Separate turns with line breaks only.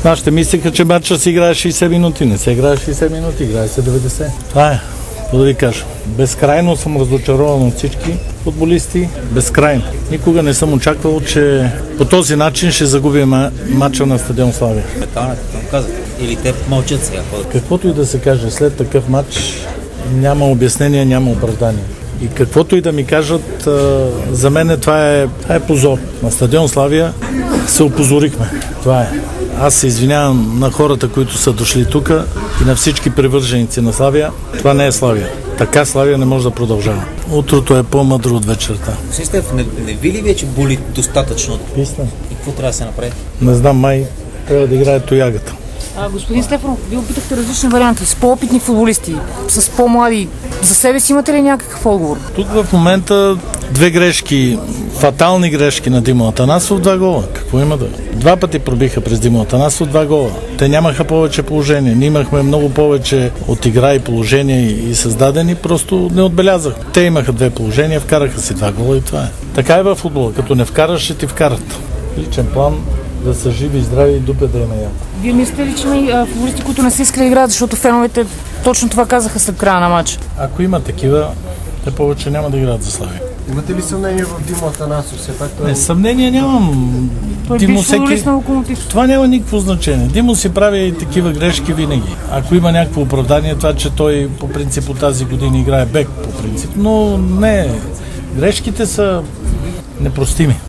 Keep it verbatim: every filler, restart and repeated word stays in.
Нашите мислиха, че матча си играе шейсет минути. Не се играе шейсет минути, играе се деветдесет. Това е. Какво да ви кажа? Безкрайно съм разочарован от всички футболисти. Безкрайно. Никога не съм очаквал, че по този начин ще загубим матча на стадион Славия.
Или те мълчат сега?
Каквото и да се каже, след такъв матч няма обяснение, няма оправдание. И каквото и да ми кажат, за мен това е, това е позор. На стадион Славия се опозорихме. Това е. Аз се извинявам на хората, които са дошли тук и на всички привърженици на Славия. Това не е Славия. Така Славия не може да продължава. Утрото е по-мъдро от вечерта.
Стеф, не, не ви ли вече боли достатъчно?
Истина.
И какво трябва да се направи?
Не знам, май трябва да играе тоягата.
А, господин Стефанов, вие опитахте различни варианти с по-опитни футболисти, с по-млади. За себе си имате ли някакъв отговор?
Тук в момента две грешки, фатални грешки на Димо Атанасов, два гола. Какво има да? Два пъти пробиха през Димо Атанасов, два гола. Те нямаха повече положение. Ние имахме много повече от игра и положения и, и създадени, просто не отбелязах. Те имаха две положения, вкараха си два гола и това е. Така е във футбола. Като не вкараш, ще ти вкарат. Личен план, да са живи и здрави и дупе да има яко.
Вие мислите ли, че има и футболисти, които не са искали да играят, защото феновете точно това казаха след края на матча?
Ако има такива, те повече няма да играят за Славия.
Имате ли съмнение в Димо Атанасов? Все пак той...
Не, съмнение нямам.
Той
Димо
беше футболист на Локомотив.
Това няма никакво значение. Димо си прави и такива грешки винаги. Ако има някакво оправдание, това, че той по принцип от тази година играе бек по принцип. Но не, грешките са непростими.